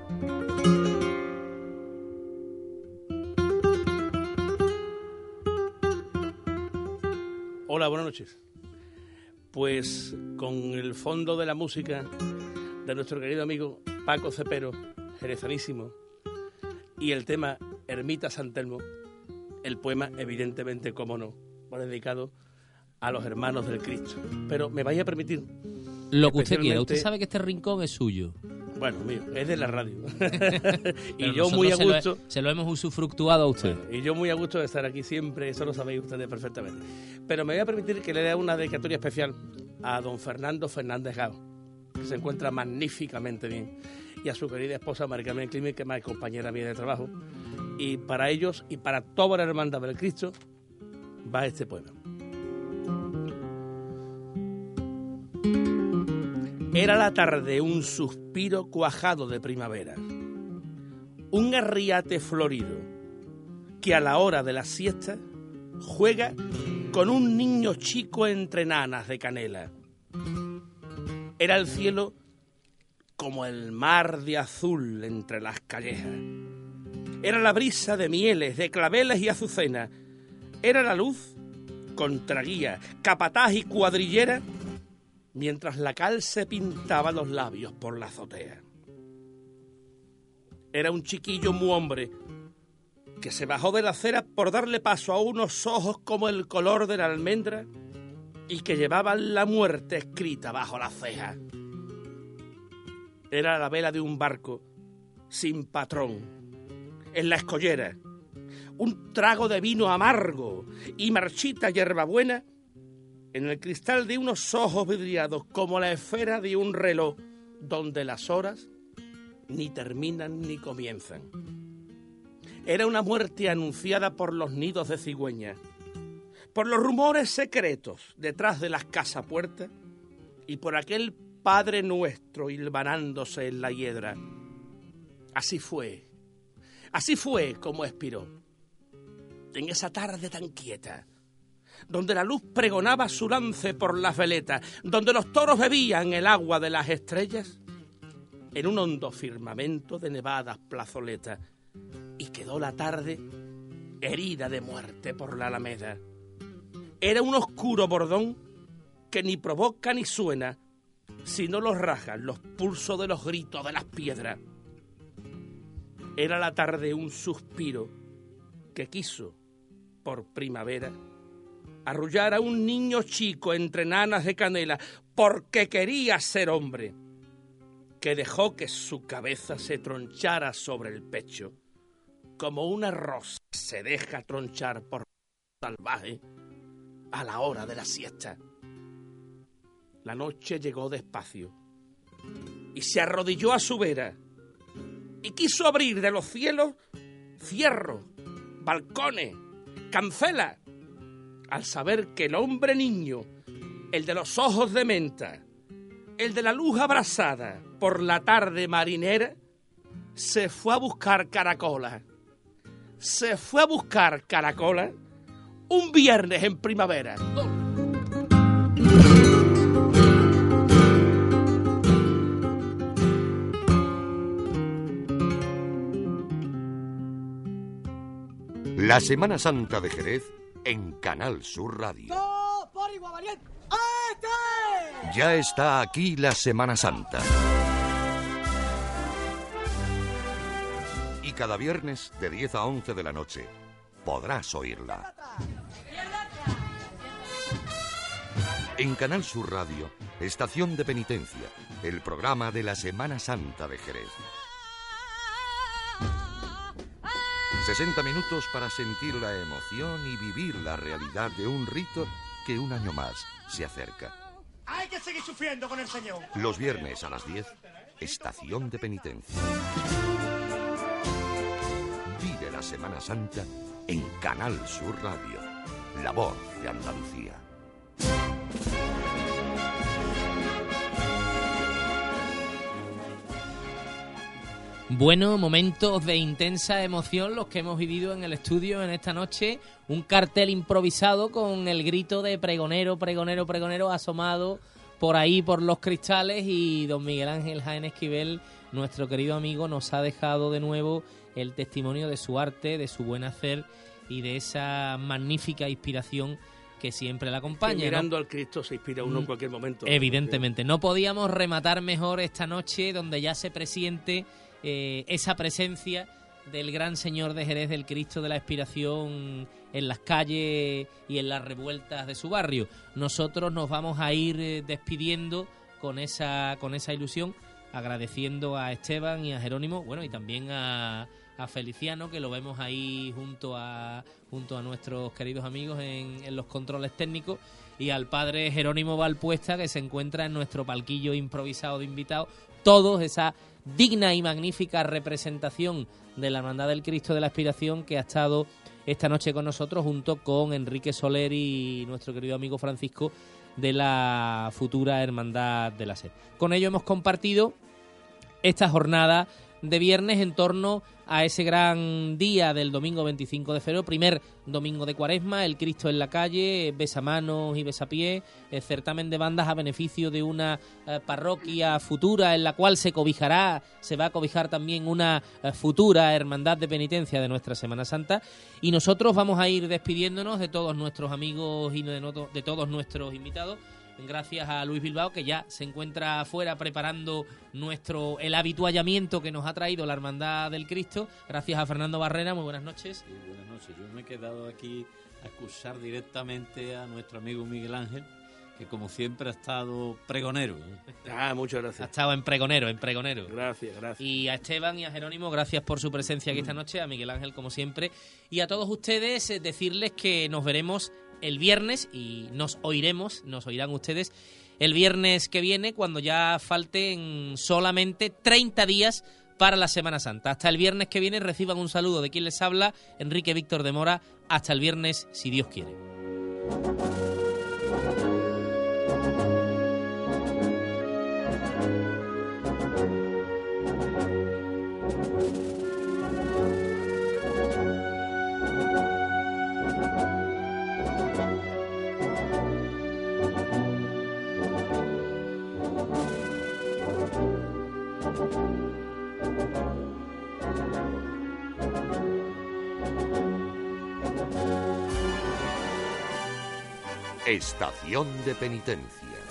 Hola, buenas noches. Pues con el fondo de la música de nuestro querido amigo Paco Cepero, jerezanísimo, y el tema Ermita San Telmo, el poema, evidentemente, como no, va dedicado a los hermanos del Cristo. Pero me vais a permitir... Lo que usted quiera. Usted sabe que este rincón es suyo. Bueno, mío, es de la radio. Y yo muy a gusto... Se lo hemos usufructuado a usted. Bueno, y yo muy a gusto de estar aquí siempre, eso lo sabéis ustedes perfectamente. Pero me voy a permitir que le dé una dedicatoria especial a don Fernando Fernández Gao, que se encuentra magníficamente bien, y a su querida esposa María Carmen Climent, que es compañera mía de trabajo. Y para ellos y para toda la hermandad del Cristo va este poema. Era la tarde un suspiro cuajado de primavera, un arriate florido que a la hora de la siesta juega con un niño chico entre nanas de canela. Era el cielo como el mar de azul entre las callejas. Era la brisa de mieles, de claveles y azucenas. Era la luz, contraguía, capataz y cuadrillera, mientras la cal se pintaba los labios por la azotea. Era un chiquillo muy hombre que se bajó de la acera por darle paso a unos ojos como el color de la almendra y que llevaban la muerte escrita bajo la ceja. Era la vela de un barco sin patrón en la escollera, un trago de vino amargo y marchita hierbabuena en el cristal de unos ojos vidriados como la esfera de un reloj donde las horas ni terminan ni comienzan. Era una muerte anunciada por los nidos de cigüeña, por los rumores secretos detrás de las casapuertas y por aquel Padre Nuestro hilvanándose en la hiedra. Así fue como expiró, en esa tarde tan quieta, donde la luz pregonaba su lance por las veletas, donde los toros bebían el agua de las estrellas, en un hondo firmamento de nevadas plazoletas, y quedó la tarde herida de muerte por la alameda. Era un oscuro bordón que ni provoca ni suena, sino los rajan los pulsos de los gritos de las piedras. Era la tarde un suspiro que quiso, por primavera, arrullar a un niño chico entre nanas de canela, porque quería ser hombre, que dejó que su cabeza se tronchara sobre el pecho, como una rosa se deja tronchar por salvaje a la hora de la siesta. La noche llegó despacio y se arrodilló a su vera, y quiso abrir de los cielos cierros, balcones, cancelas, al saber que el hombre niño, el de los ojos de menta, el de la luz abrasada por la tarde marinera, se fue a buscar caracolas. Se fue a buscar caracolas un viernes en primavera. La Semana Santa de Jerez en Canal Sur Radio. Por igual, valiente. Ya está aquí la Semana Santa. Y cada viernes de 10 a 11 de la noche podrás oírla. En Canal Sur Radio, Estación de Penitencia, el programa de la Semana Santa de Jerez. 60 minutos para sentir la emoción y vivir la realidad de un rito que un año más se acerca. Hay que seguir sufriendo con el Señor. Los viernes a las 10, Estación de Penitencia. Vive la Semana Santa en Canal Sur Radio, la voz de Andalucía. Bueno, momentos de intensa emoción los que hemos vivido en el estudio en esta noche. Un cartel improvisado con el grito de pregonero, pregonero, pregonero asomado por ahí, por los cristales, y don Miguel Ángel Jaén Esquivel, nuestro querido amigo, nos ha dejado de nuevo el testimonio de su arte, de su buen hacer y de esa magnífica inspiración que siempre la acompaña. Que mirando al Cristo se inspira uno en cualquier momento. Evidentemente. No podíamos rematar mejor esta noche donde ya se presiente esa presencia del gran Señor de Jerez, del Cristo de la Expiración, en las calles y en las revueltas de su barrio. Nosotros nos vamos a ir despidiendo con esa ilusión, agradeciendo a Esteban y a Jerónimo, bueno, y también a Feliciano, que lo vemos ahí junto a nuestros queridos amigos en los controles técnicos, y al padre Jerónimo Valpuesta, que se encuentra en nuestro palquillo improvisado de invitados. Todos esa digna y magnífica representación de la Hermandad del Cristo de la Expiración que ha estado esta noche con nosotros, junto con Enrique Soler y nuestro querido amigo Francisco de la futura Hermandad de la Sed. Con ello hemos compartido esta jornada de viernes en torno a ese gran día del domingo 25 de febrero, primer domingo de Cuaresma, el Cristo en la calle, besamanos y besapiés, el certamen de bandas a beneficio de una parroquia futura en la cual se va a cobijar también una futura hermandad de penitencia de nuestra Semana Santa, y nosotros vamos a ir despidiéndonos de todos nuestros amigos y de todos nuestros invitados. Gracias a Luis Bilbao, que ya se encuentra afuera preparando el habituallamiento que nos ha traído la Hermandad del Cristo. Gracias a Fernando Barrera, muy buenas noches. Sí, buenas noches. Yo me he quedado aquí a escuchar directamente a nuestro amigo Miguel Ángel, que como siempre ha estado pregonero. Muchas gracias. Ha estado en pregonero. Gracias. Y a Esteban y a Jerónimo, gracias por su presencia aquí esta noche, a Miguel Ángel como siempre. Y a todos ustedes decirles que nos veremos el viernes y nos oirán ustedes el viernes que viene, cuando ya falten solamente 30 días para la Semana Santa. Hasta el viernes que viene reciban un saludo de quien les habla, Enrique Víctor de Mora. Hasta el viernes, si Dios quiere. Estación de Penitencia.